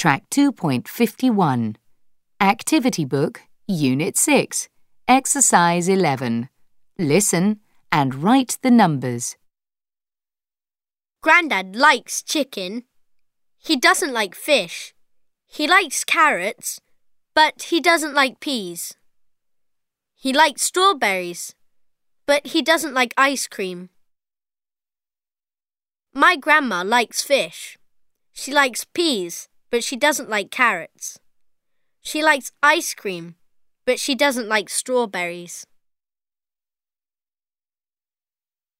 Track 2.51. Activity Book, Unit 6, Exercise 11. Listen and write the numbers. Grandad likes chicken. He doesn't like fish. He likes carrots, but he doesn't like peas. He likes strawberries, but he doesn't like ice cream. My grandma likes fish. She likes peas, but she doesn't like carrots. She likes ice cream, but she doesn't like strawberries.